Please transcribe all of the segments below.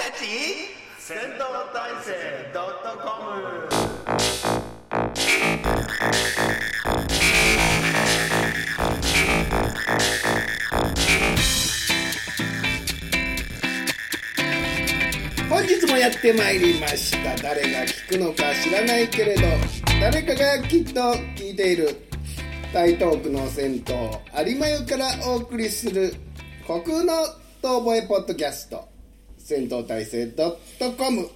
戦闘態勢 .com。 本日もやってまいりました。誰が聞くのか知らないけれど誰かがきっと聞いている台東区の銭湯有馬湯からお送りする虚空の遠吠えポッドキャスト戦闘態勢 .com。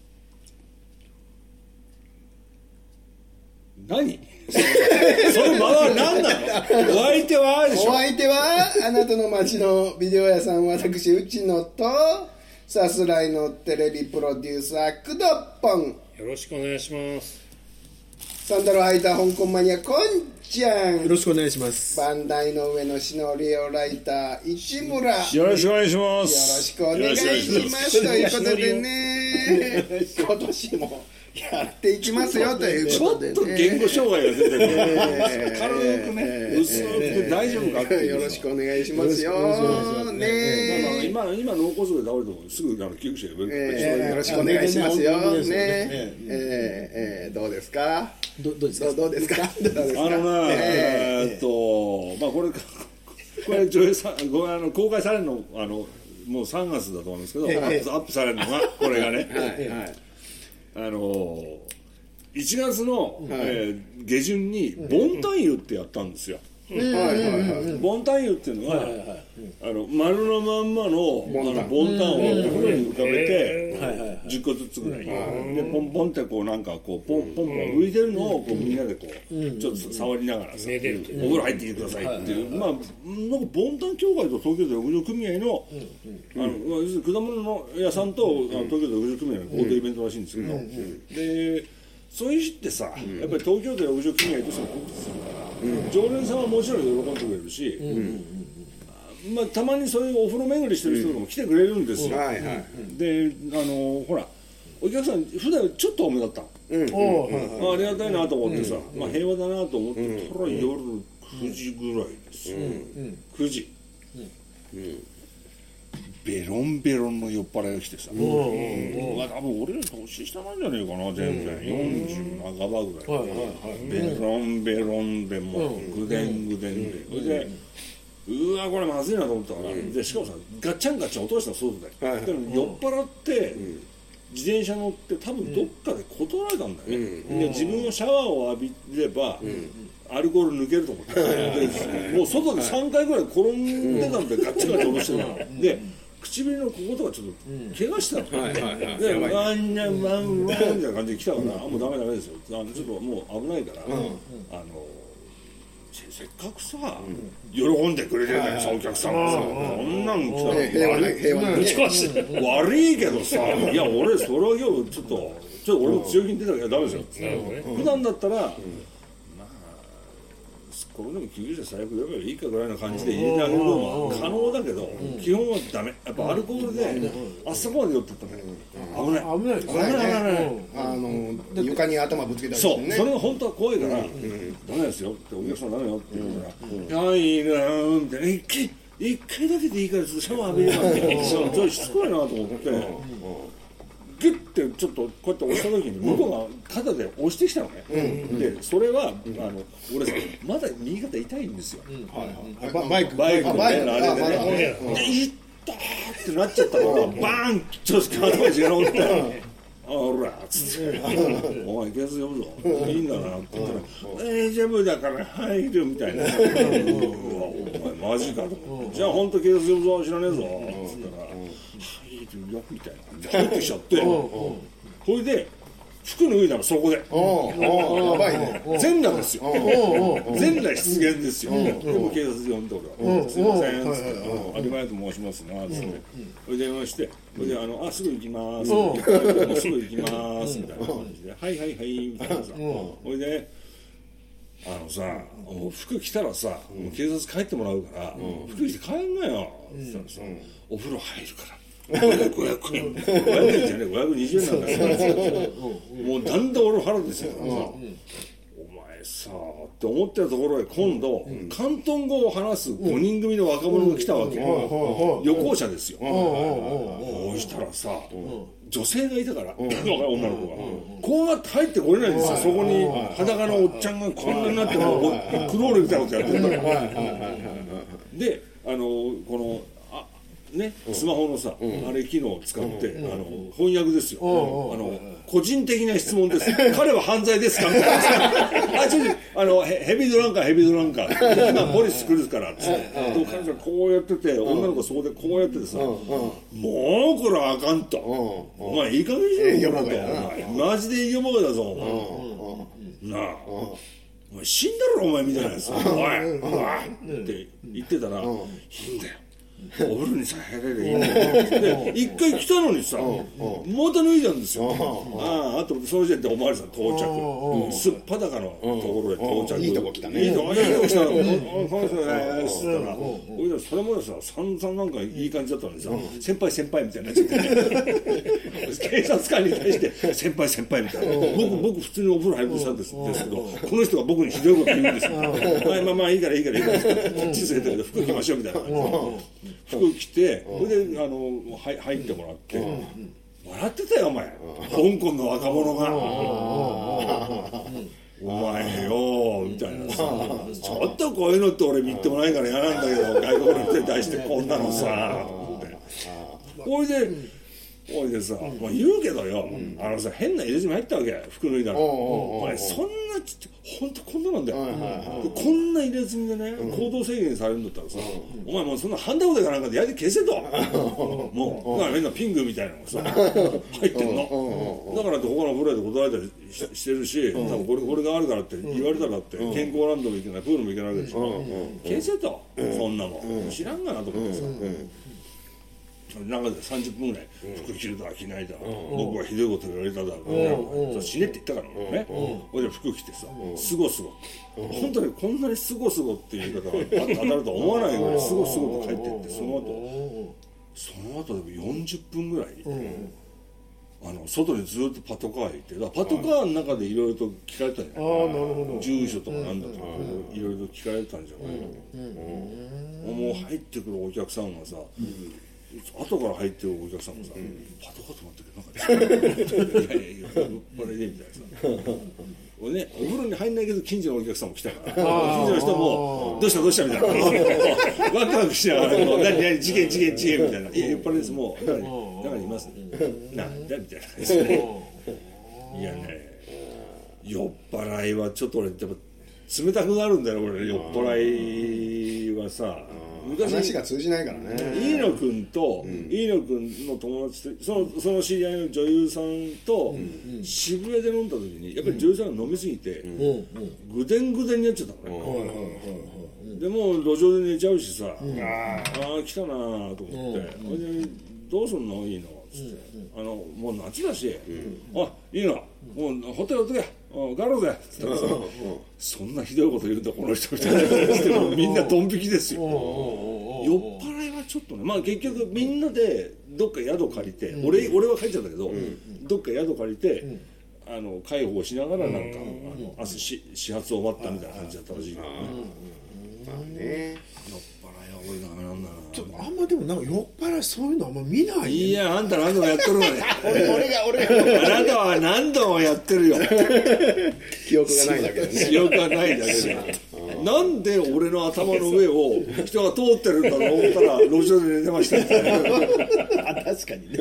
何その間は何なの？お相手はでしょ。 お相手はあなたの街のビデオ屋さん私内野とさすらいのテレビプロデューサーくどっぽん、 よろしくお願いします。 サンダル履いた香港マニアこんちゃん、 よろしくお願いします。 バンダイの上のシノリオライター市村、 よろしくお願いしまよろす。 しくお願いしますということでね今年もやっていきますよということでね、 ちょっと言語障害が出てくる、軽くね、薄く大丈夫かっていう。 よろしくお願いしますよね。 今脳梗塞で倒れてもすぐ救急車呼べる、 よろしくお願いしますよ本当ですよね。 ねどうですか？ どうですか？ どうですか？ これ上映さ公開されるのもう3月だと思うんですけど、アップされるのがこれがね、1月の、下旬にボンタン湯ってやったんですよ。ボンタン湯っていうのは、丸のまんまのボンタンをお風呂に浮かべて10個ずつぐらいでポンポンってこうなんかこうポンポン浮いてるのをこうみんなでこうちょっと触りながらさ、お風呂入ってきてくださいっていう、なんかボンタン協会と東京都浴場組合の要するに果物の屋さんと東京都浴場組合の合同イベントらしいんですけど、でそういう日ってさ、やっぱり東京都浴場組合としても告知するから、常連さんはもちろん喜んでくれるし、たまにそういうお風呂巡りしてる人とかも来てくれるんですよ。でほらお客さん普段ちょっと多めだったの、ありがたいなと思ってさ、平和だなと思ってたら夜9時ぐらいですよ、9時、ベロンベロンの酔っ払いが来てさ、多分俺より年下なんじゃねえかな、全然40半ばぐらい、ベロンベロンでもうグデングデンで、それでうわこれまずいなと思ったから、でしかもさガッチャンガッチャン落とした外で、でも酔っ払って自転車乗って多分どっかで断られたんだよね、で自分のシャワーを浴びればアルコール抜けると思ってもう外で3回ぐらい転んでたんでガッチャンガッチャン落としてたので、唇のこことかちょっと怪我したの、でワンニャンワンワンみたいな感じで来たから、もうダメですよ、ちょっともう危ないから、せっかくさ、喜んでくれてるじゃない、お客さんがさ、こんなん来たら平和にね、 悪いけどさ、いや俺それは今日ちょっと俺も強気に出たからダメですよ、普段だったらこれでも救急車最悪呼べばいいかぐらいな感じで入れてあげるのは可能だけど、基本はダメ、やっぱアルコールであそこまで酔ってったら危ない床に頭ぶつけたりそう、 してね、 それが本当は怖いからダメですよってお客さんダメよって言うから「いいなー」みたいな「一回だけでいいからちょっとシャワー浴びれば」ってちょっとしつこいなと思ってギュッてちょっとこうやって押した時に向こうが肩で押してきたのね、でそれは俺さまだ右肩痛いんですよ、バイクのねあれでね、でいったーってなっちゃったからバーンちょっと頭が違うってほらっつって「お前警察呼ぶぞいいんだな」って言ったら「大丈夫だから入る」みたいな「うわお前マジか」と「じゃあ本当警察呼ぶぞ知らねえぞ」っつったら「入るよ」みたいな感じで入ってきちゃってそれで服脱いだのそこで全裸ですよ、全裸出現ですよ、でも警察呼んで俺は「すいません」っつって「有馬屋と申しますな」っつってそれで電話してそれで「すぐ行きます」もうすぐ行きますみたいな感じで「はいはいはい」みたいなさ、それでさ服着たらさ警察帰ってもらうから服着て帰んなよって言ったらさ「お風呂入るから」500円じゃねえ520円なんだよもうだんだん俺腹ですよ、お前さあって思ってたところへ今度、広東語を話す5人組の若者が来たわけ、旅行者ですよ。そうしたらさ、女性がいたから、女の子がこうやって入ってこれないんですよ。そこに裸のおっちゃんがこんなになってクロールみたいなことやってるから。でこのね、スマホのさ、あれ機能を使って、翻訳ですよ。個人的な質問です。彼は犯罪ですかみたいな。ヘビードランカー。今ポリス来るからっつって。彼女がこうやってて、女の子そこでこうやっててさ、もうこれはあかんと。お前いい加減にしろよ、マジで営業バカだぞ、お前。なあ。お前死んだろお前みたいなやつ。おいって言ってたら、いいんだよ。お風呂にさ入れるいいね。一回来たのにさ、また脱いだんですよ。あとその時点でおまわりさん到着、すっぱだかのところへ到着。 いいとこ来たね。 いいとこ来たの。この人ねつったら、それまでさ散々なんかいい感じだったのにさ、先輩みたいになっちゃって、警察官に対して先輩みたいな。僕普通にお風呂入るしたんですけど、この人が僕にひどいこと言うんですよ。まあいいから地図出て服着ましょうみたいな。服着て、それで入ってもらって、笑ってたよお前、香港の若者がお前よみたいなさ、ちょっとこういうのって俺見ってもないから嫌なんだけど、外国の人に対してこんなのさこれでさ、まあ、言うけどよ、さ変な入れ墨入ったわけ、服脱いだら、お前そんなちっちゃい、ほんとこんななんだよ、こんな入れ墨でね、行動制限されるんだったらさ、お前もうそんなハンダゴテかなんかでやり消せと、もうだからみんなピングみたいなのがさ入ってんの、だからって他の風呂で断られたりしてるし、多分これがあるからって言われたらって健康ランドも行けない、プールも行けないわけでしょ、消せと、そんなもん知らんがなと思ってさ、中で30分ぐらい服着るだ着ないだ、僕はひどいこと言われただ、死ねって言ったからね、俺で服着てさ、すご本当にこんなにすごっていう言い方が当たるとは思わないぐらいすごと帰ってって、その後でも40分ぐらい、外にずっとパトカー行って、パトカーの中でいろいろと聞かれたんじゃない、住所とかなんだとかいろいろと聞かれたんじゃない、もう入ってくるお客さんがさ、後から入ってるお客さんもさ、パトカー止まってくる、なんかいやこれでみたいなさ、俺ね、お風呂に入んないけど近所のお客さんも来たから、近所の人もどうしたみたいな、ワクワクしながら、何事件みたいな、いや酔っ払いです、もう中にいますなんだみたいな感じで、いやね、酔っ払いはちょっと俺やっぱ冷たくなるんだよ、俺酔っ払いはさ。 話が通じないからね。 飯野君の友達とその知り合いの女優さんと渋谷で飲んだ時に、やっぱり女優さんが飲みすぎてぐでんになっちゃったのね。でもう路上で寝ちゃうしさ、来たなと思って、どうすんのいいのつって、もう夏だし、いいのもうホテル帰ろうぜっつったらさ、そんなひどいこと言うんだこの人みたいな感じで、みんなドン引きですよ。酔っ払いはちょっとね、まあ結局みんなでどっか宿借りて、俺は帰っちゃったけど、どっか宿借りて介護をしながらなんか明日始発を待ったみたいな感じだったらしいけどね。酔っ払いは俺ダメなんだな。 ちょっとあんまでもなんか酔っ払いそういうのあんま見ない、ね、 いやあんた何度もやってるわね俺があなたは何度もやってるよ記憶がないだけでね。 記憶がないだけでなんで俺の頭の上を人が通ってるんだろうと思ったら路上で寝てましたみたいな。 確かに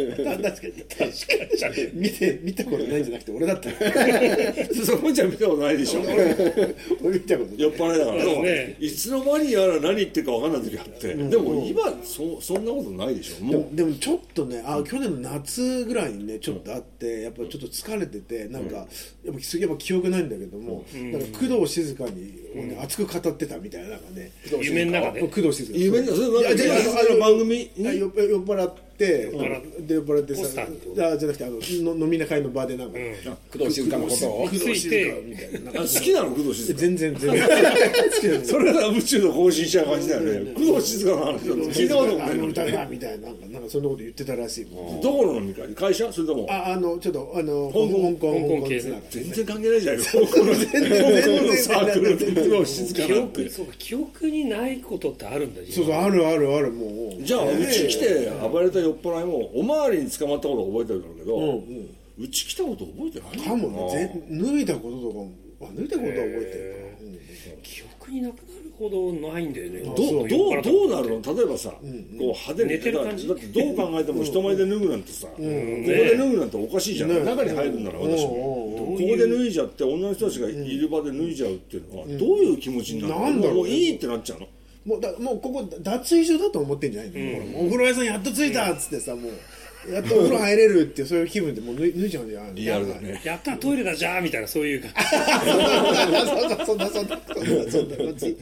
見たことないんじゃなくて俺だったそこじゃ見たことないでしょ俺見たことない。 酔っ払いだからね、いつの間にやら何言ってるか分かんない時あって、でも今そんなことないでしょ。もうでもちょっとね、去年の夏ぐらいにねちょっとあって、やっぱちょっと疲れてて、なんかやっぱ記憶ないんだけども、なんか工藤静香に熱く語ってたみたいな、なんかね、 夢の中で工藤静香夢のそれ番組に酔っ払っで酔っ払ってさ、 ポスターってこじゃなくて飲み会の場でなんか工藤静香のことを工藤静香みたいななんか好きなの工藤静香全然好きなのそれが宇宙の更新しちゃう感じだよね工藤静香の話だと聞いたこともないのに歌がみたいななんかそんなこと言ってたらしいもん。 どこの飲み会会社それともちょっと香港系つながって全然関係ないじゃないですかこのサークルで工藤静香なんて記憶にないことってあるんだよ。 そうあるもうじゃあうち来て暴れた酔っ払いもおまわりに捕まったこと覚えてるんだけどうち来たこと覚えてないかもね脱いだこととかも脱いだことは覚えてるか記憶になくなるほどないんだよね。 どうなるの例えばさ、こう派手に寝てる感じだってどう考えても人前で脱ぐなんてさ、ここで脱ぐなんておかしいじゃない、中に入るんなら私も、ここで脱いじゃって女の人たちがいる場で脱いじゃうっていうのはどういう気持ちになるの、 なんだろうねもういいってなっちゃうの。 もうここ脱衣所だと思ってんじゃないの、お風呂屋さんやっと着いたっつってさもうやっとお風呂入れるっていうそういう気分でもう脱いじゃうんじゃないの。 リアルだね。 やったトイレだじゃあみたいなそういうかそんな感じ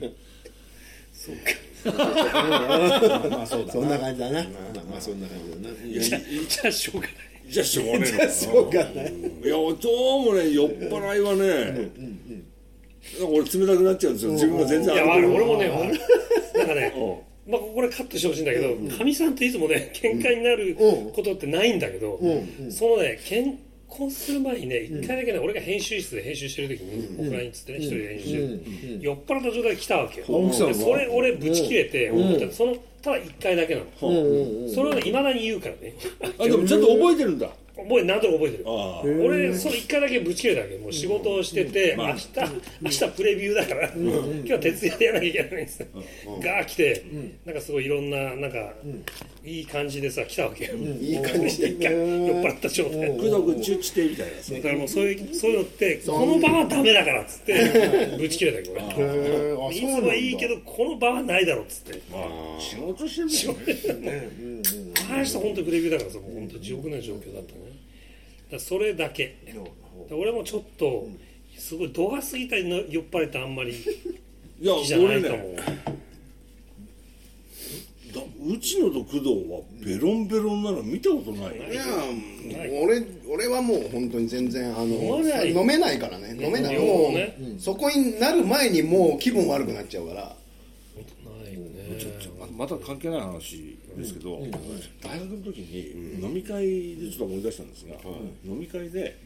まあそうだそんな感じだなまあそんな感じだなじゃあしょうがない。 じゃあしょうがねえのかな。 しょうがないいやどうもね酔っ払いはね、俺冷たくなっちゃうんですよ自分が全然いや俺もねうんなんかねまあこれカットしてほしいんだけどかみさんっていつもね喧嘩になることってないんだけどそのね結婚する前にね一回だけね俺が編集室で編集してる時にオフラインっつってね一人で編集してる酔っ払った状態で来たわけよ。でそれ俺ブチ切れてそのただ一回だけなの。それをね未だに言うからねあでもちゃんと覚えてるんだ。 なんとか覚えてる。 あ俺その一回だけぶち切れたわけ。もう仕事をしてて明日プレビューだから今日は徹夜でやらなきゃいけないんですよが来てなんかすごいいろんななんかいい感じでさ来たわけよ。 いい感じで一回酔っ払った状態工藤君チュッチてみたいなさだからもうそういうのってこの場はダメだからっつってぶち切れたけど俺いつもはいいけどこの場はないだろっつって仕事してるもんね。 あの人本当にプレビューだからさもう本当地獄の状況だったね。だからそれだけ俺もちょっとすごい度が過ぎたりの酔っ払いってあんまりいや好きじゃないかも。 うちのと工藤はベロンベロンなの見たことない。 いや俺はもう本当に全然飲めないからね飲めないもうそこになる前にもう気分悪くなっちゃうからないよね。 また関係ない話ですけど、大学の時に飲み会でちょっと思い出したんですが、飲み会で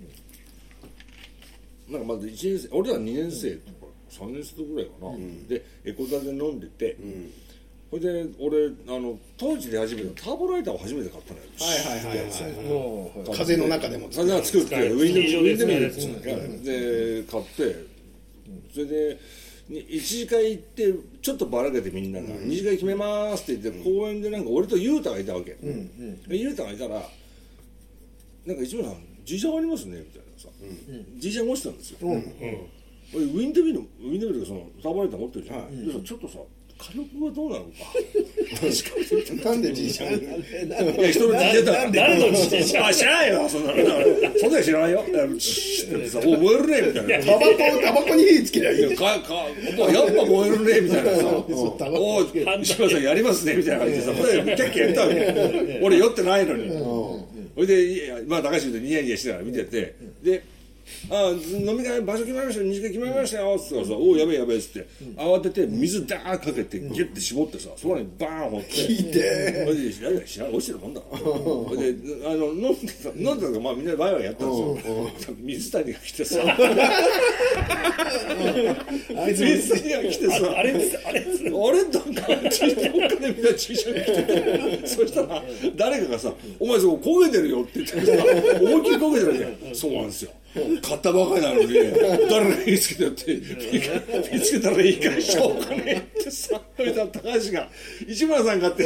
なんかまず1年生俺ら2年生とか3年生ぐらいかな、でエコダで飲んでて、それで俺当時で始めたターボライターを初めて買ったのよ。 風の中でも風が作ってウィンドミルで買ってそれで1次会行ってちょっとばらけてみんなが2次会決めますって言って公園でなんか俺とユータがいたわけでユータがいたらなんか一村さん G シャンありますねみたいなさ G シャン落ちたんですよウィンドミルがそのターボライター持ってるじゃんでさちょっとさ火力はどうなのかなんでじいちゃんいや人の自転車だ誰の自転車知らないよそんなの知らないよチッってさ燃えるねみたいなタバコに火つけりゃいいやっぱ燃えるねみたいなさおい石川さんやりますねみたいな感じでさ結構やったわけ俺酔ってないのにそれでまあ高橋君とニヤニヤしながら見ててで飲み会場所決まりました2時間決まりましたよっつってさおおやべえやべえっつって慌てて水ダーッかけてギュッて絞ってさそこにバーン放って聞いてそれで知らない落ちてるもんだそれで飲んでたらまあみんなでワイワイやったんですよ水谷が来てさ水谷が来てさあれどっかでみんな注射が来ててそしたら誰かがさお前そこ焦げてるよって言ってさ思いっきり焦げてるわけそうなんですよ買ったばかりなのに誰が言いつけてよって見つけたらいいからしょうがねえってさ高橋が市村さん買って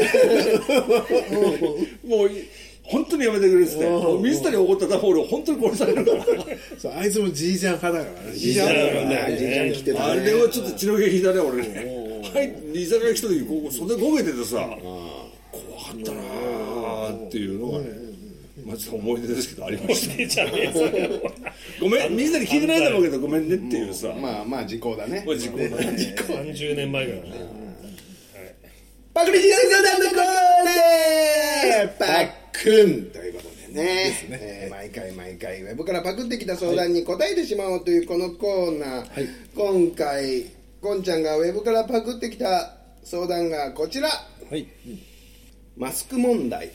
もう本当にやめてくれっつって水谷怒ったら俺本当に殺されるからそうあいつもじいちゃん派だからねじいちゃん来てたあれはちょっと血の気だね俺ね居酒屋来た時ここ袖焦げててさ怖かったなーっていうのがねまず思い出ですけどありましたごめんみんなに聞いてないだろうけどごめんねっていうさまあ時効だね時効だね 30年前ぐらいねパクリジャンのコーナーパックンということでね、毎回ウェブからパクってきた相談に答えてしまおうというこのコーナー、今回こんちゃんがウェブからパクってきた相談がこちら、マスク問題。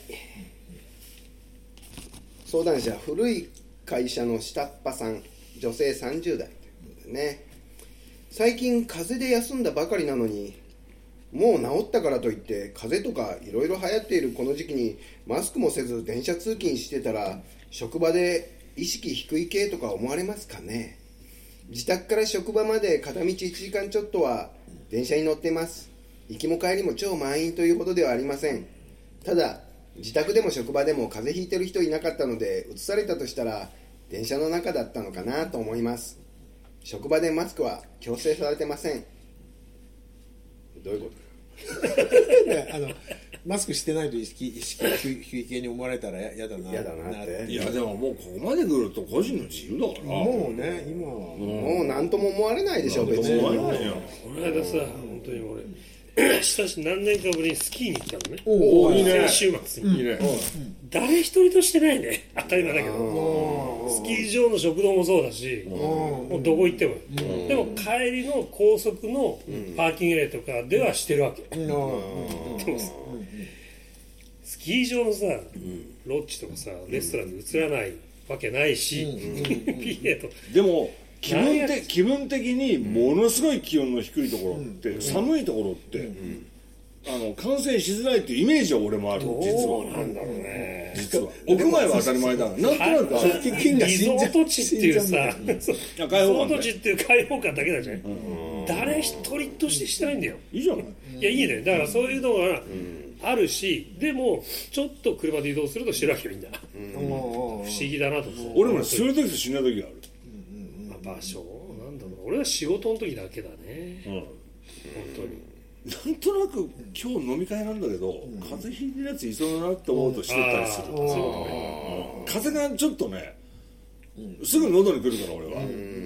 相談者、古い会社の下っ端さん、女性30代ということでね、最近風邪で休んだばかりなのに、もう治ったからといって風邪とかいろいろ流行っているこの時期にマスクもせず電車通勤してたら、職場で意識低い系とか思われますかね。自宅から職場まで片道1時間ちょっとは電車に乗ってます。行きも帰りも超満員というほどではありません。ただ自宅でも職場でも風邪ひいてる人いなかったので、移されたとしたら電車の中だったのかなと思います。職場でマスクは強制されてません。どういうことマスクしてないと意識低い系に思われたら嫌だなって。 いやでももうここまで来ると個人の自由だから、 もうね今はもう何とも思われないでしょ。別に思わないよ。 この間さ、本当に俺しかし何年かぶりにスキーに行ったのね。 おいいね。 先週末にいいね。 誰一人としてないね。当たり前だけど、スキー場の食堂もそうだし、もうどこ行っても、でも帰りの高速のパーキングエリアとかではしてるわけ。でもさ、スキー場のさ、ロッジとかさ、レストランで映らないわけないし、PA とでも気分的にものすごい気温の低いところって、寒いところって、感染しづらいっていうイメージは俺もある。実はなんだろうね。 実は屋外は当たり前だが、なんとなくリゾート地っていうさ、リゾート地っていう開放感だけだじゃん。誰一人としてしてないんだよ。 いいじゃない。 いやいいね。だからそういうのがあるし、でもちょっと車で移動するとしてるわけよみんな。不思議だなと思う。 俺もする時としない時がある。 場所なんだろう。俺は仕事の時だけだね。本当に。 なんとなく今日飲み会なんだけど、風邪ひいてるやついそうだなって思うとしてたりする。そういうことね。風がちょっとね、すぐ喉に来るから俺は。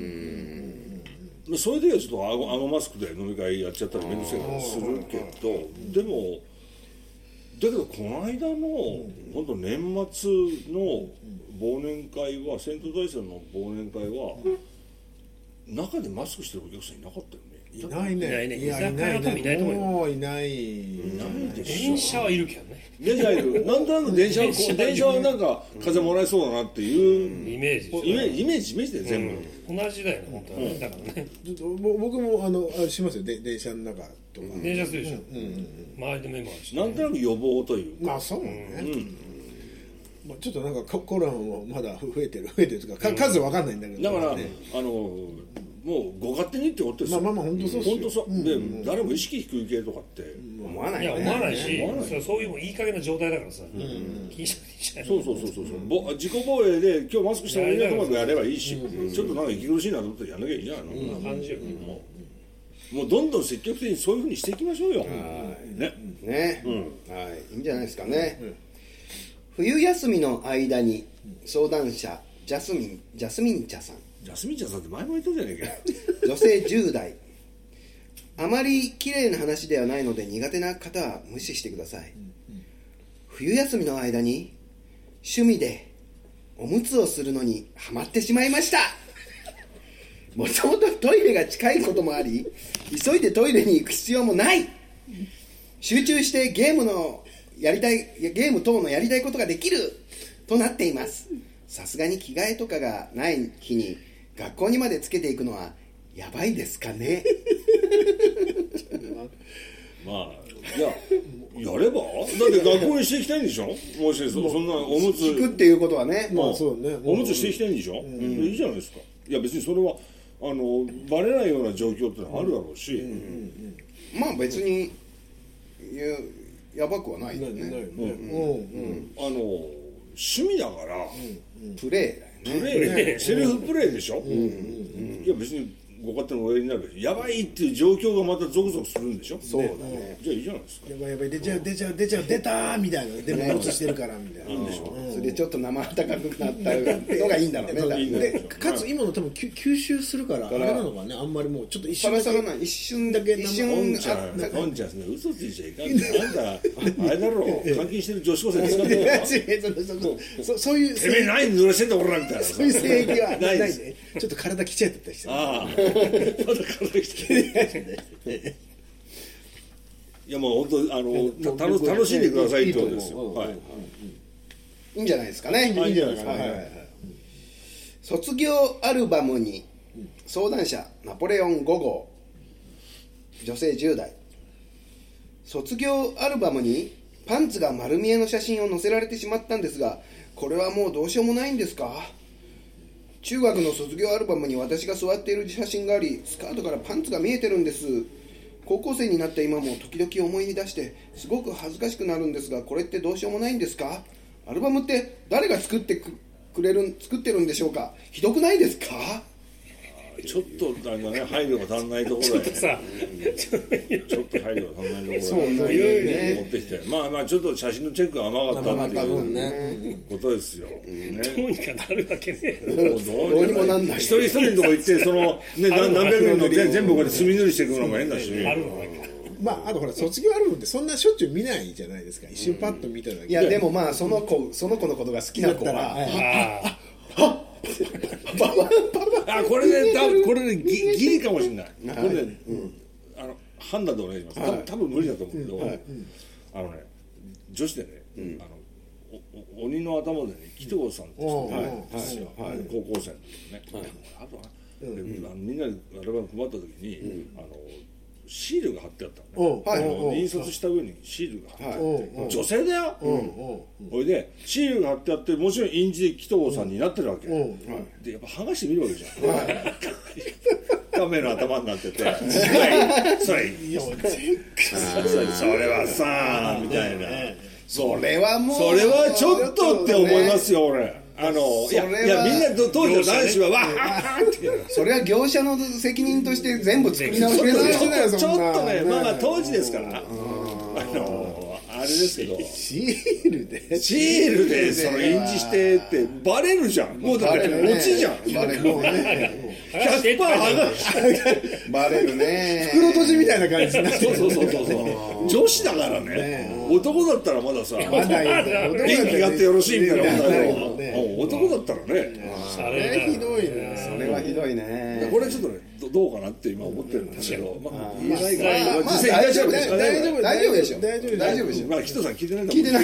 そういう時はちょっと顎マスクで飲み会やっちゃったりめんどくせえからするけど、でもだけどこの間の本当年末の忘年会は、銭湯大生の忘年会は中でマスクしてるお客さんいなかったよね。 いないね。 居酒屋ともいないと思うよ。 もういないでしょ。 電車はいるけどね。 電車いる。なんとなく電車はなんか風もらえそうだなっていうイメージで全部。 同じだよね本当はね。だからね。 僕もしますよ。電車の中とか。 電車するでしょ。周りでメモあるし。 なんとなく予防というか。 あ、そうね。ちょっとなんかコロナもまだ増えてるというか数わかんないんだけど。 だからもうご勝手にってことですよ。 まあ本当そうですよ。 本当そう。で誰も意識低い系とかって思わない。 いや思わないし、そういういい加減な状態だからさ。気にしなくていいじゃない。 そう自己防衛で今日マスクした方がいいなと思ってやればいいし、ちょっとなんか息苦しいなと思ってやんなきゃいいじゃないの。 そんな感じよ。 もうどんどん積極的にそういうふうにしていきましょうよ。 ね。はい、いいんじゃないですかね。冬休みの間に相談者ジャスミン茶さん。 ジャスミン茶さんって前も言ったじゃねえかよ。 女性10代。あまり綺麗な話ではないので苦手な方は無視してください。冬休みの間に趣味でおむつをするのにハマってしまいました。もともとトイレが近いこともあり、急いでトイレに行く必要もない。集中してゲーム等のやりたいことができるとなっています。さすがに着替えとかがない日に学校にまでつけていくのはやばいですかね。 まあやればだって学校にしていきたいんでしょ。もしそんなおむつ聞くっていうことはね、 そうね。 おむつしていきたいんでしょ。いいじゃないですか。いや別にそれはバレないような状況ってのはあるだろうし、 まあ別にやばくはないよね。 趣味だからプレーだよね。 セルフプレーでしょ。いや別にご家庭のおやりになるけど、やばいっていう状況がまたゾクゾクするんでしょ。 そうだね。 じゃあいいじゃないですか。 やばいやばい、出ちゃう出たーみたいな、でも落ちしてるからみたいな、 いいでしょ。 それでちょっと生温かくなったのがいいんだろうね。多分ねでかつ今の多分吸収するからあれなのかね、あんまりもうちょっと一瞬だけさらさらない、一瞬だけ、一お瞬んちゃんね、嘘ついちゃいかんね。あんた、あれだろう、監禁してる女子高生ですかいや違うそういうてめえ何濡らしてんだ俺らみたいな。 そういう性域はないです。 ね。ちょっと体きちゃってたりしてる。 ああ、まだ体きてる。いやもう本当楽しんでくださいってことですよ。はい。 いいんじゃないですかね。 いいんじゃないですか。 卒業アルバムに相談者ナポレオン5号女性10代。卒業アルバムにパンツが丸見えの写真を載せられてしまったんですが、これはもうどうしようもないんですか？中学の卒業アルバムに私が座っている写真があり、スカートからパンツが見えてるんです。高校生になった今も時々思い出してすごく恥ずかしくなるんですが、これってどうしようもないんですか？アルバムって誰が作ってるんでしょうか？ひどくないですか？ ちょっとなんかね、配慮が足んないところだよね。 さちょっと配慮が足んないところだよね。 そうなんだよね。 持ってきて、まあちょっと写真のチェックが甘かったっていうことですよ。 どうにかなるわけねえ。 どうにもなんない。 一人一人のとこ行ってそのね何百人の全部こうやって墨塗りしていくのも変だし。 あるのなんか。 まああとほら卒業アルバムってそんなしょっちゅう見ないじゃないですか。一瞬パッと見ただけ。 いやでもまあその子のことが好きな子はあ、これでギリかもしれない。これね、判断でお願いします。多分無理だと思うけど、女子でね、鬼の頭でね、紀藤さんって人がいるんですよ。高校生の時ね。あとはみんなでアルバム配った時にシールが貼ってあったのね。印刷した上にシールが貼ってあって、女性だよ。それでシールが貼ってあって、もちろん印字で紀藤さんになってるわけ。でやっぱ剥がしてみるわけじゃん。亀の頭になってて、それはさみたいな。 それはもうそれはちょっとって思いますよ俺。いやみんな当時の男子はわーってそれは業者の責任として全部作り直してるよ。 ちょっとね、まあ当時ですからあれですけど、 シールでその印字してってバレるじゃん。もうだって落ちじゃん。 バレるね。 100%剥がしてバレるね。 袋閉じみたいな感じになってる。 そう女子だからね。男だったらまださ、 まだ元気があってよろしいみたいなことだけど、 ね男だったらね、 それひどいね。 それはひどいね。 これちょっとねどうかなって今思ってるんですけど、言えないかまあら実際大丈夫ですかね。 大丈夫でしょ。 大丈夫大丈夫でしょ。 まあ紀藤さん聞いてないと思う。 聞いてない。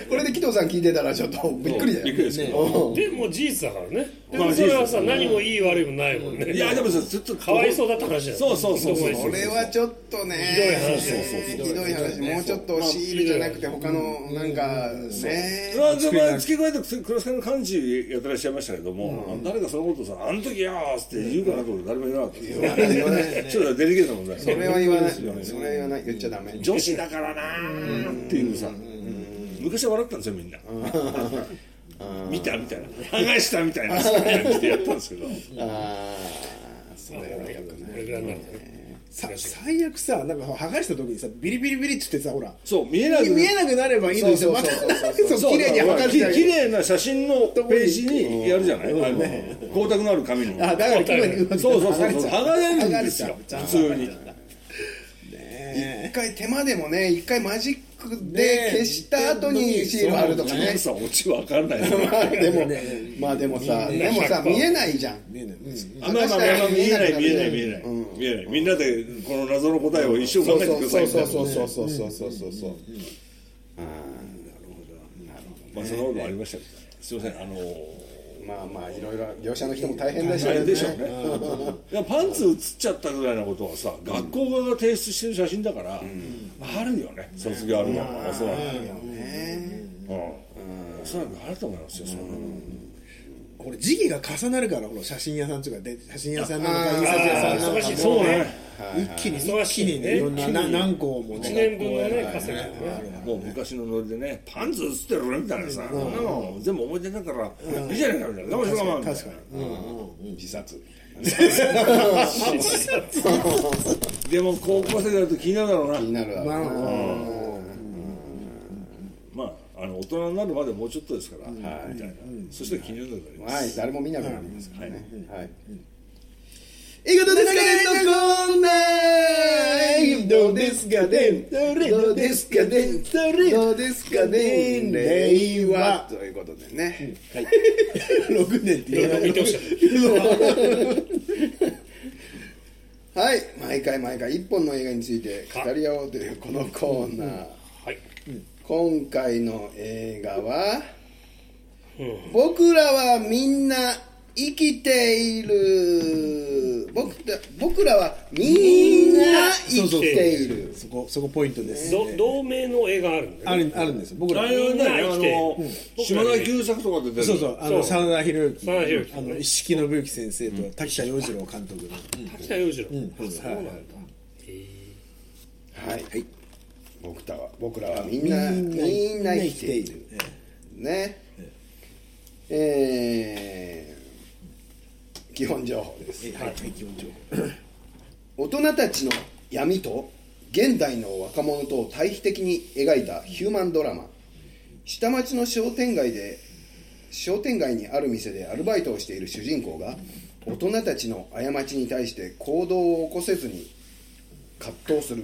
これで紀藤さん聞いてたらちょっとびっくりだよ。 びっくりですけど。 でも事実だからね。でもそれはさ、何もいい悪いもないもんね。 いやでもさ、ずっとかわいそうだった話だよ。 そうこれはちょっとね、ひどい話。もうちょっとシールじゃなくて他のなんかね。 付け加えてクラス会の幹事やってらっしゃいましたけども、誰かそのことさ、あの時よーって言うかなと思って誰も言わなかったですよ。ちょっとデリケートな問題。 それは言わない。それは言わない。言っちゃダメ。 女子だからなーっていうさ、昔は笑ったんですよみんな。見たみたいな、剥がしたみたいな感じでやったんですけど。 それはよくない。 これぐらいになるんだね。 最悪さ、なんか剥がした時にさ、ビリビリビリって言ってさ、ほら、 そう見えなくなればいいのにさ、また綺麗に剥がして綺麗な写真のページにやるじゃない。光沢のある紙に。 だからそう剥がれるんですよ普通に。 一回手間でもね、一回マジックで消した後にシール貼るとかね。 さ、オチわかんない。 でもさ見えないじゃん。 見えない。みんなでこの謎の答えを一生考えてください。 そう。 まあそんなことありましたけど、すみませんまあいろいろ業者の人も大変でしょうね。 いやパンツ写っちゃったぐらいのことはさ、学校側が提出してる写真だからあるよね。卒業アルバムはおそらく。おそらくあると思いますよ。 これ時期が重なるから、ほら写真屋さんとかで写真屋さんなのか印刷屋さんなのかもそうね、 一気にね、いろんな何個も 1年分のね稼ぎもう昔のノリでね、パンツ映ってるみたいなさ、そんなの全部思い出だからいいじゃないかみたいな、我慢しろ我慢みたいな。 確かに自殺でも高校生だと気になるだろうな。 気になるわ。 まあ大人になるまでもうちょっとですから、みたいな。そして気になるんだけど。 はい、誰も見なくなりますからね。はい。 いいことですかねのコーナー、どうですかね、 どうですかね、どうですかね、令和ということでね。はい。 6年って言わない見てほしい。 はい、毎回一本の映画について語り合おうというこのコーナー。 はい。 今回の映画は、僕らはみんな生きている。僕らはみんな生きている。 そこポイントです。 同名の映画あるんだよね。 あるんですよ。僕らあれね、島田久作とかで出てる。 そう真田広之、 之一色信之先生と滝田洋次郎監督の。 滝田洋次郎。 そうなんだ。はい。僕らはみんな生きている。ね。基本情報です。 基本情報。 大人たちの闇と現代の若者とを対比的に描いたヒューマンドラマ。下町の商店街にある店でアルバイトをしている主人公が大人たちの過ちに対して行動を起こせずに葛藤する。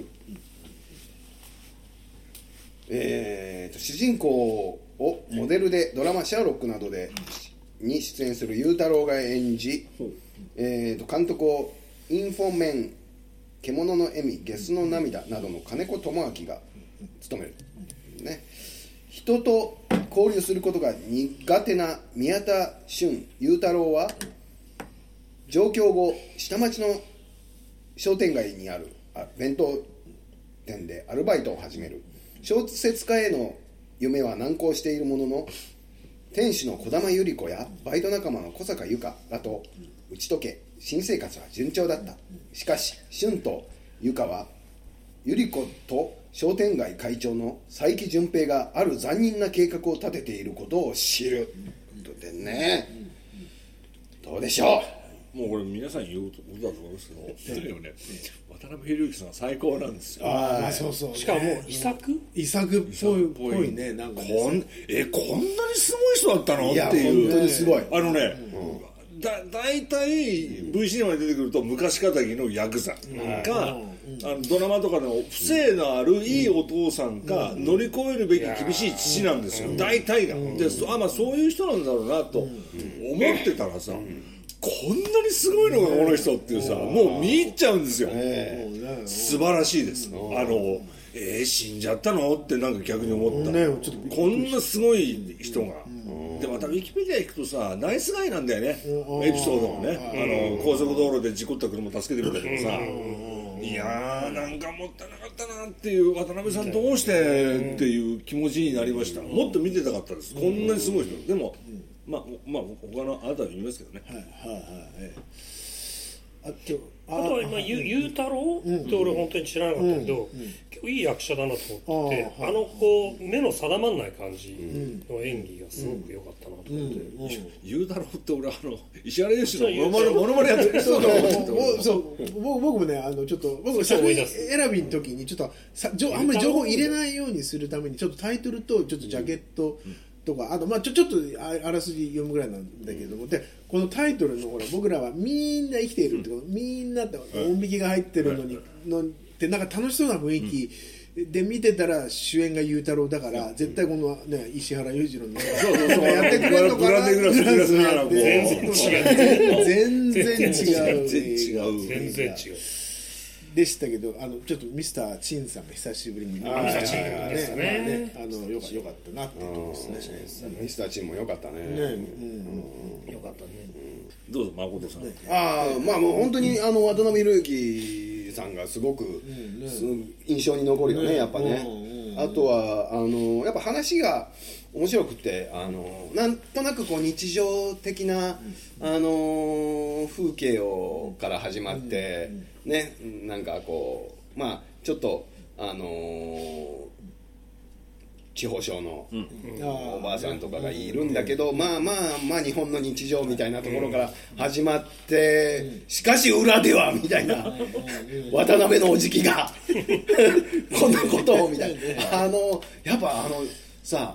主人公をモデルでドラマ「シャーロック」などに出演する裕太郎が演じ、監督をインフォメン、獣の笑み、ゲスの涙などの金子智明が務める、ね、人と交流することが苦手な宮田俊裕太郎は上京後下町の商店街にある弁当店でアルバイトを始める。小説家への夢は難航しているものの、店主の児玉百合子やバイト仲間の小坂由香らと打ち解け、新生活は順調だった。しかし俊と由香は百合子と商店街会長の佐伯純平がある残忍な計画を立てていることを知るとでね、どうでしょう。 もうこれ皆さん言うことだと思いますけど、ね、渡辺裕之さんは最高なんですよ。 そうしかも遺作っぽいね、なんかね、 こんなにすごい人だったのっていう。 本当にすごい。 だいたい V シネマに出てくると昔かたぎのヤクザか、ドラマとかの不正のあるいいお父さんか、乗り越えるべき厳しい父なんですよ、大体が。でそういう人なんだろうなと思ってたらさ、こんなにすごいのがこの人っていうさ、もう見入っちゃうんですよ。素晴らしいです。死んじゃったのってなんか逆に思った、こんなすごい人が。でまたウィキペディア行くとさ、ナイスガイなんだよね、エピソードもね。高速道路で事故った車助けてみたけどさ、いやーなんかもったいなかったなっていう、渡辺さんどうしてっていう気持ちになりました。もっと見てたかったです、こんなにすごい人。でもまあ他のあなたは言いますけどね。 あとは今裕太郎って俺本当に知らなかったけど、結構いい役者だなと思ってて、こう目の定まんない感じの演技がすごく良かったなと思って。 裕太郎って俺石原良純のモノマネやってる人だと思って。 僕もね、ちょっと僕作品選びの時にちょっとあんまり情報入れないようにするためにちょっとタイトルとちょっとジャケットとか、あとちょっとあらすじ読むぐらいなんだけども、でこのタイトルのほら、僕らはみんな生きているってこと、みんなって音引きが入ってるのにってなんか楽しそうな雰囲気で見てたら、主演が裕太郎だから絶対このね石原裕次郎のやってくれるのかな。全然違うでしたけど、ちょっとミスター・チンさんが久しぶりに見ましたね。よかったなっていうところですね。 ミスター・チンもよかったね。 よかったね。 どうぞ誠さん。 もう本当に渡辺裕之さんがすごく印象に残るよね、やっぱね。あとはやっぱ話が面白くてなんとなくこう日常的な、風景から始まって、ね、なんかこうまあちょっと地方省のおばあさんとかがいるんだけど、まあ日本の日常みたいなところから始まって、しかし裏ではみたいな渡辺のおじきがこんなことをみたいなやっぱさ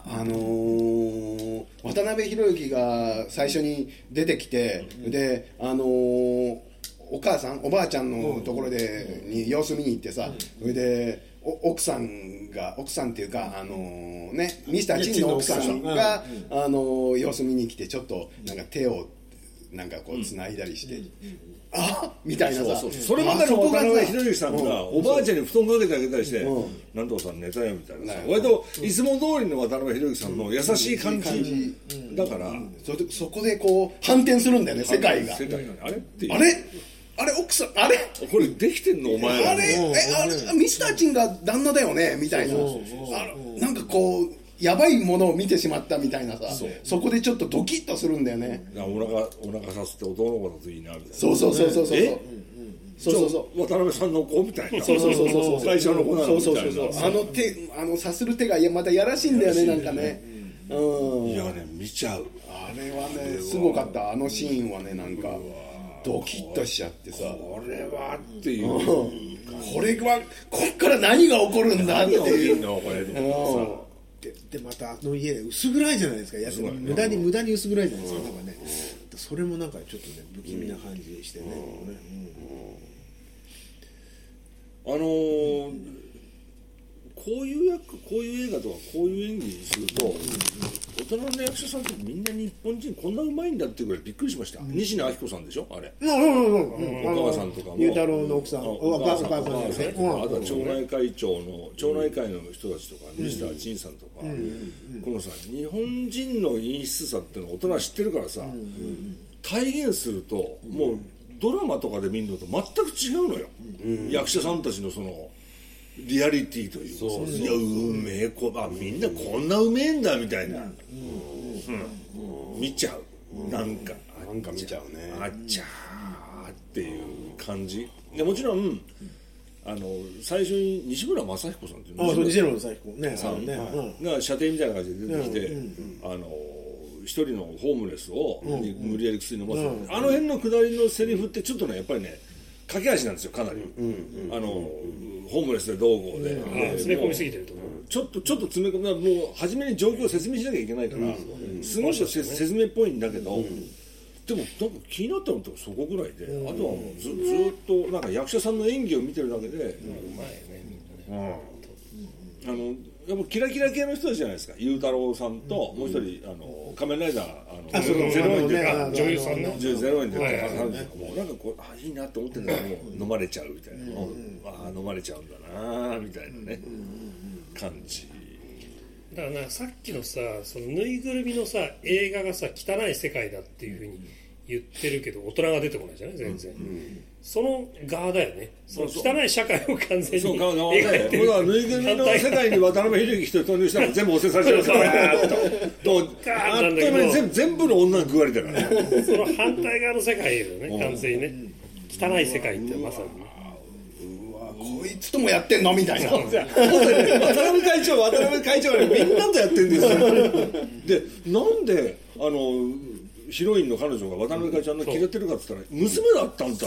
渡辺裕之が最初に出てきて、でお母さんおばあちゃんのところでに様子見に行ってさ、それで奥さんっていうかねミスターチンの奥さんが様子見に来てちょっとなんか手をなんかこう繋いだりして、あみたいなさ、 それまでの渡辺裕之さんがおばあちゃんに布団かけてあげたりして「なんとかさん寝たよ」みたいなさ、割といつも通りの渡辺裕之さんの優しい感じだから、 そこでこう反転するんだよね、世界が。 あれっていう、 あれ奥さんあれこれできてんのお前あれミスターチンが旦那だよねみたいな、なんかこうやばいものを見てしまったみたいなさ、そこでちょっとドキッとするんだよね。 お腹さすって男の子だといいなみたいな。 そう渡辺さんの子みたいな。 そう最初の子なのみたいな。 さする手がまたやらしいんだよね、なんかね。 いやね、見ちゃう。 あれはねすごかった。シーンはね、なんかドキッとしちゃってさ、 これはっていう、 これはこっから何が起こるんだっていうのこれでまた家薄暗いじゃないですか、無駄に薄暗いじゃないですか、なんかね、それもなんかちょっとね不気味な感じしてね、 こういう映画とかこういう演技にすると大人の役者さんってみんな日本人こんなうまいんだっていうぐらいびっくりしました。西野昭子さんでしょ、あれ。お母さんとかも裕太郎の奥さん、お母さんですね。 あとは町内会の人たちとかミスター・チンさんとか、このさ日本人の演出さっていうのを大人は知ってるからさ、体現するともうドラマとかで見るのと全く違うのよ、役者さんたちのそのリアリティというか、いやうめえみんなこんなうめえんだみたいな、見ちゃう、なんか見ちゃうね、 あっちゃーっていう感じで、もちろん最初に西村雅彦さんっていう西村雅彦ねが射程みたいな感じで出てきて、一人のホームレスを無理やり薬飲ませる、あの辺の下りのセリフってちょっとねやっぱりね駆け足なんですよ、かなり。ホームレスでどうこうで、 詰め込みすぎてるとちょっと詰め込む、もう初めに状況を説明しなきゃいけないから、すごい説明っぽいんだけど、でもなんか気になったのってそこぐらいで、あとはもうずっとなんか役者さんの演技を見てるだけで、うまいよねみんなね。やっぱキラキラ系の人たちじゃないですか。裕太郎さんともう一人仮面ライダーゼロ円で女優さんね、 ゼロ円でもうなんかこういいなと思ってんだけどもう飲まれちゃうみたいな、飲まれちゃうんだなみたいなね感じ。 だからさっきのさ、そのぬいぐるみのさ映画がさ汚い世界だっていうふうに言ってるけど大人が出てこないじゃない全然、その側だよね。その汚い社会を完全に描いてる。 ぬいぐるみの世界に渡辺裕之一人投入したら全部押せさせちゃうからあっという間に全部の女の具合だから、 その反対側の世界だよね、完全にね。汚い世界ってまさに。 こいつともやってんのみたいな。 渡辺会長がみんなとやってるんですよ。で、なんでヒロインの彼女が渡辺会長あんな嫌ってるかって言ったら娘だったんだって。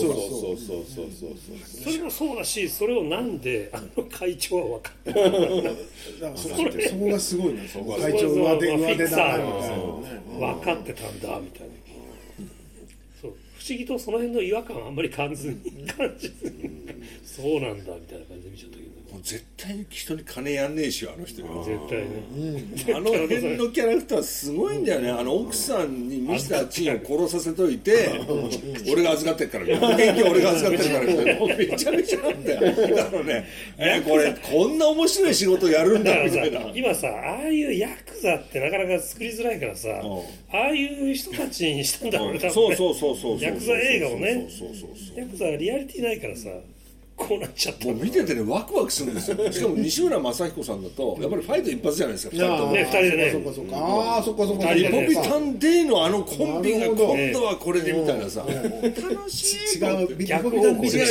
それもそうだし、それをなんで会長は分かってるそこがすごいね。会長上手だなみたいな、 分かってたんだみたいな。そう不思議とその辺の違和感はあんまり感じずにそうなんだみたいな感じで見ちゃったけど。 絶対に人に金やんねえしよ、あの人よ。 絶対ね。 あの辺のキャラクターすごいんだよね。奥さんにミスター・チンを殺させといて俺が預かってるから保険金俺が預かってるからめちゃめちゃなんだよ。だからねこれこんな面白い仕事やるんだみたいな。 今さああいうヤクザってなかなか作りづらいからさ、ああいう人たちにしたんだろうね。 そうヤクザ映画をね。ヤクザはリアリティないからさ。 こうなっちゃったもう見ててねワクワクするんですよ。しかも西村雅彦さんだとやっぱりファイト一発じゃないですか、2人ともね、2人でね、 そっかそっか、ああそっかそっか、 リポビタンデーのあのコンビが今度はこれでみたいなさ、楽しい。 違う逆方向で違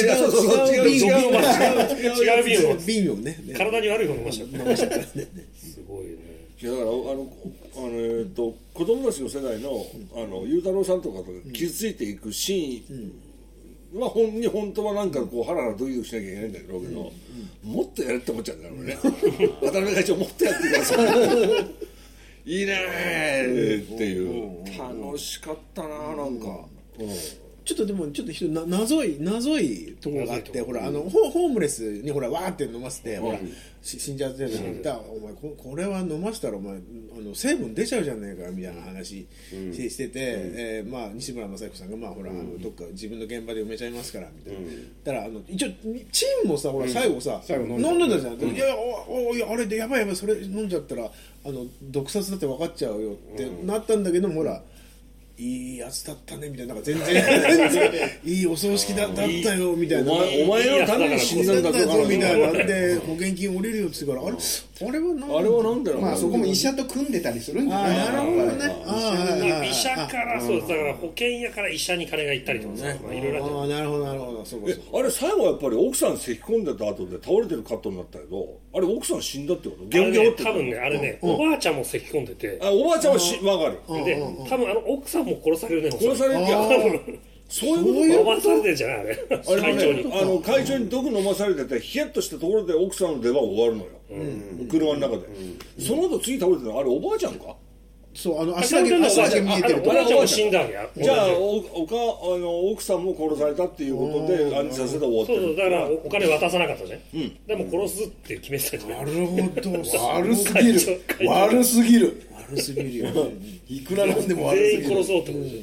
う瓶をね、 体に悪い方飲ましちゃった。すごいね。 いやだから子供たちの世代の裕太郎さんとかと傷ついていくシーンは本当はなんかこうハラハラドキドキしなきゃいけないんだろうけど、もっとやれって思っちゃうんだよね。渡辺会長もっとやってください。いいねーっていう、楽しかったななんか。 ちょっとでもちょっと謎いところがあって、ほらホームレスにほらわーって飲ませて、ほら死んじゃってるのに、お前これは飲ませたらお前成分出ちゃうじゃねえかみたいな話してて、まあ西村雅彦さんがまあほらどっか自分の現場で埋めちゃいますからみたいな。だから一応チンもさほら最後さ飲んでたじゃん。いやあれでやばいそれ飲んじゃったら毒殺だって分かっちゃうよってなったんだけども、ほらいいやつだったねみたいな、なんか全然いいお葬式だったよみたいな、 お前のために死んだんだぞみたいなで保険金降りるよって言ってから、あれはなんだろう、 まあそこも医者と組んでたりするんじゃないかな。 なるほどね。 医者からそうだから保険屋から医者に金が行ったりとかね、いろいろあって。 なるほどそうあれ最後やっぱり奥さん咳き込んでた後で倒れてるカットになったけど、あれ奥さん死んだってこと？ゲオって多分ねあれね、おばあちゃんも咳き込んでて、 おばあちゃんは分かる。 で多分奥さんも殺されるね。 殺されるってそういうこと飲まされてるじゃないあれ。会長に会長に毒飲まされててヒヤッとしたところで奥さんの出番終わるのよ、車の中で。その後次倒れてるのあれおばあちゃんか？ そう足だけ見えてると。 おばあちゃんも死んだわけや。 じゃあ奥さんも殺されたっていうことで暗殺で終わってる。 そうだからお金渡さなかったじゃん。でも殺すって決めてたじゃん。 なるほど。 悪すぎるよ。いくらなんでも悪すぎる。 全員殺そうってこと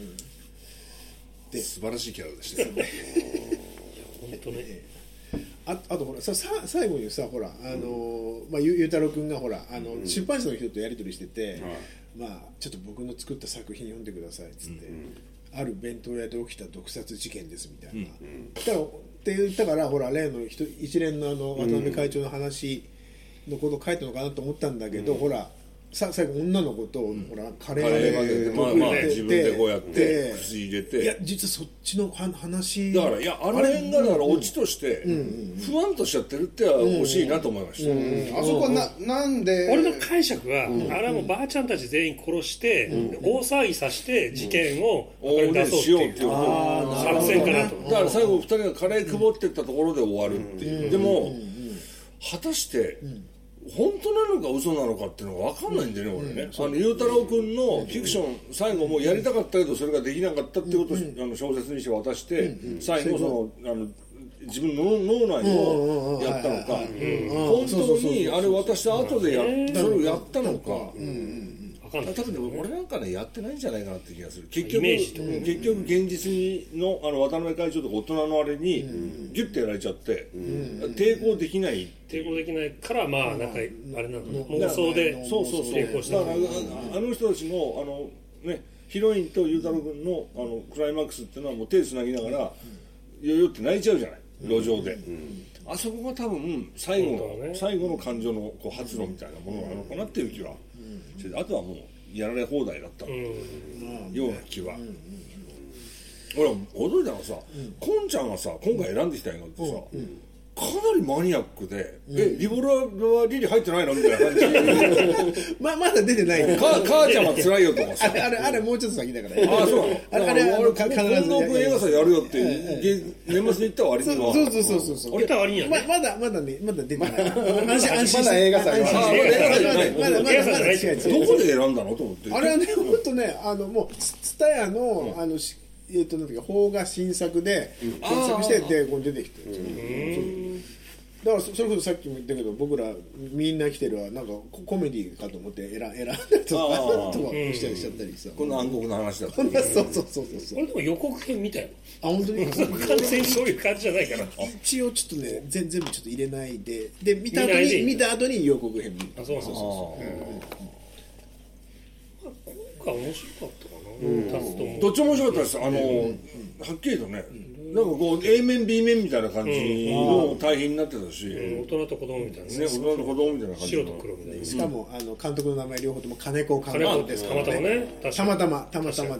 で。 素晴らしいキャラでしたよ。 本当ね。 あとほら最後にさほらゆうたろうくんがほら出版社の人とやり取りしてて、まあちょっと僕の作った作品読んでくださいっつって、ある弁当屋で起きた毒殺事件ですみたいな。って言ったからほら例の一連の渡辺会長の話のことを書いたのかなと思ったんだけど、ほら最後女の子とほらカレー自分でこうやって口入れて、 いや実はそっちの話だからあの辺がだからオチとして不安としちゃってるっては欲しいなと思いました。 あそこはなんで俺の解釈はあれはもうばあちゃんたち全員殺して大騒ぎさせて事件を出そうっていう作戦かなと。 だから最後2人がカレー配ってったところで終わるっていう。でも果たして本当なのか嘘なのかっていうのが分かんないんでね、俺ね。裕太郎君のフィクション最後もやりたかったけどそれができなかったっていうことを小説にして渡して最後自分の脳内をやったのか、本当にあれ渡した後でそれをやったのか。多分俺なんかねやってないんじゃないかなって気がする。結局現実の渡辺会長とか大人のあれにギュッてやられちゃって抵抗できないからまあなんかあれなの妄想で抵抗した。 だからあの人たちのねヒロインと裕太郎君のクライマックスっていうのはもう手つなぎながらよよって泣いちゃうじゃない路上で。あそこが多分最後の感情の発露みたいなものなのかなっていう気は。あとはもうやられ放題だったような気は。俺は驚いたのはさ、こんちゃんがさ今回選んできた映画ってさ、かなりマニアックで、リボルバーリリ入ってないのみたいな感じ。 まだ出てない。 母ちゃんは辛いよとかさ。 あれもうちょっと先だから。 ああそうなの。 あれ近藤君映画祭やるよって年末に言った割には。 そう。 俺と割にやね。 まだ出てない。 安心まだ映画祭は。 どこで選んだのと思って。 あれはね本当ねもうツタヤのなんだっけ邦画新作で検索してでここに出てきてるんですよ。だからそれこそさっきも言ったけど僕らみんな来てるはなんかコメディかと思って選んだとかしたりしちゃったりさ。 この暗黒の話だった。 そう。 俺でも予告編見たよ。 本当に完全にそういう感じじゃないから。 一応ちょっとね全部ちょっと入れないで見た後に予告編見る。 そう。今回面白かったかな。 どっちも面白かったです。はっきりとねなんかこう A 面 B 面みたいな感じの対比になってたし、 大人と子供みたいなね、大人と子供みたいな感じ白と黒みたいな、 しかも監督の名前両方とも金子監督ですからたまたまね、 たまたまです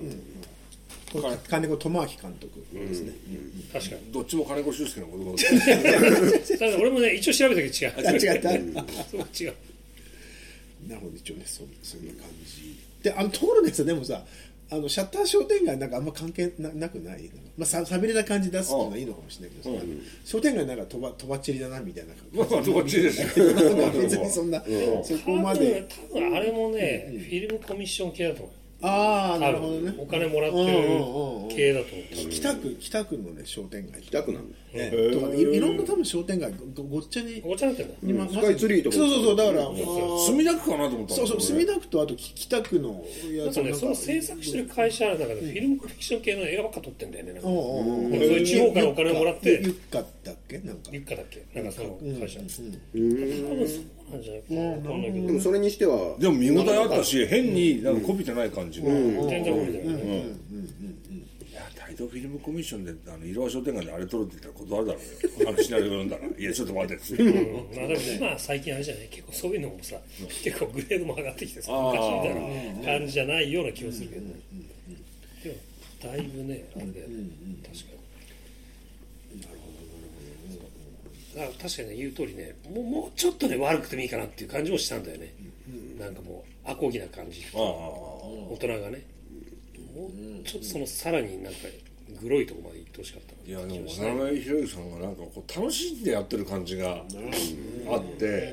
金子智明監督ですね。 確かにどっちも金子修介のことただ俺もね一応調べたけど違ったそう違う。 なるほど、一応ねそんな感じで、ところでさ、でもさシャッター商店街なんかあんま関係 なくない、まあ、寂れた感じ出すっていうのはいいのかもしれないけどさ、商店街なんかとばっちりだなみたいなまあとばっちりですよ別にそんな、そこまで多分あれもね、フィルムコミッション系だと思う。 ああ、なるほどね。 お金もらってる系だと思う。 北区のね商店街。 北区なんだ。 とかいろんな多分商店街ごっちゃに。 ごっちゃになってるんだ。 スカイツリーとか。 そうだから墨田区かなと思った。 そう墨田区とあと北区のやつ。なんかねその制作してる会社なんだけどフィルムコミッション系の映画ばっか撮ってんだよね。なんかそういう地方からお金をもらって。 ユッカだっけなんか。 ユッカだっけなんかその会社。多分そうなんじゃないかな。わかんないけど。 でもそれにしては。 でも見応えあったし変になんかこびてない感じ。 全然こびてない。 いや大東フィルムコミッションで色和商店街であれ撮るって言ったら断るだろうよ。シナリオ読んだらいやちょっと待ってって。 まあでも今最近あれじゃない結構そういうのもさ結構グレードも上がってきてさ昔みたいな感じじゃないような気がするけどね。でもだいぶねあれだよね確かに。確かにね言う通りねもうちょっとね悪くてもいいかなっていう感じもしたんだよね。なんかもうアコギな感じ。大人がねもうちょっとそのさらになんかグロいとこまで行ってほしかった。 いやでも渡辺裕之さんがなんかこう楽しんでやってる感じがあって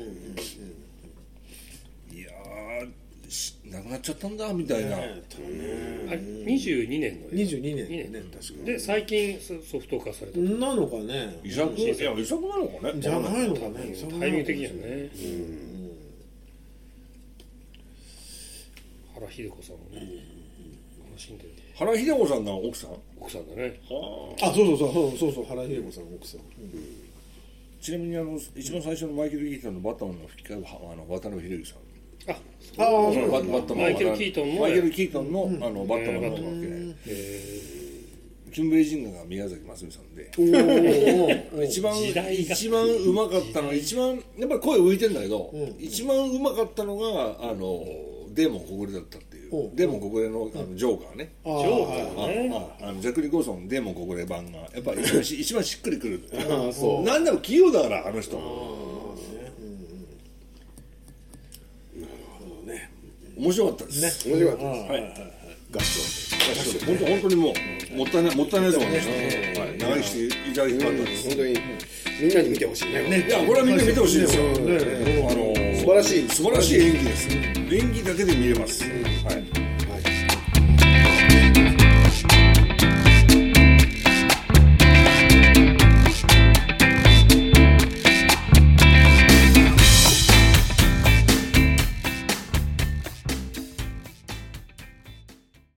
いや亡くなっちゃったんだみたいな。 22年の 22年ね確かに。 で最近ソフト化されたなのかね。 遺作なのかね。 じゃないのかね。 タイミング的にはね。原秀子さんもね楽しんでる。 原秀子さんが奥さんだね。 あそう原秀子さん奥さん。 ちなみに一番最初のマイケル・キートンのバットマンの吹き替えは渡辺裕之さん。 バットマンマイケル・キートンのバットマンのわけキンブレイジンガーが宮崎真澄さんで一番うまかったのは一番やっぱり声浮いてんだけど一番うまかったのがデーモン小暮だったっていうデーモン小暮のジョーカーねジョーカーねジャック・ニコルソンデーモン小暮版がやっぱり一番しっくりくるなんだろう器用だからあの人面白かったですね。面白かったです。 はい。合唱。本当にもうもったいないと思いました。はい。長生きしていただきたかったです。 本当にみんなに見てほしいね。 いやこれはみんな見てほしいですよ。 素晴らしい演技です。演技だけで見れます。